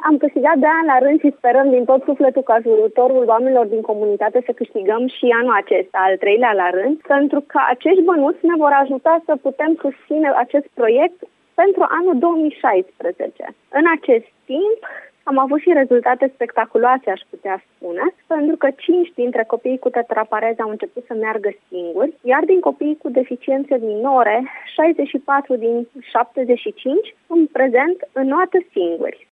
Am câștigat de ani la rând și sperăm din tot sufletul ca ajutorul oamenilor din comunitate să câștigăm și anul acesta, al 3-lea la rând, pentru că acești bănuți ne vor ajuta să putem susține acest proiect pentru anul 2016. În acest timp, am avut și rezultate spectaculoase, aș putea spune, pentru că 5 dintre copiii cu tetrapareze au început să meargă singuri, iar din copiii cu deficiențe minore, 64 din 75 în prezent înnoată singuri.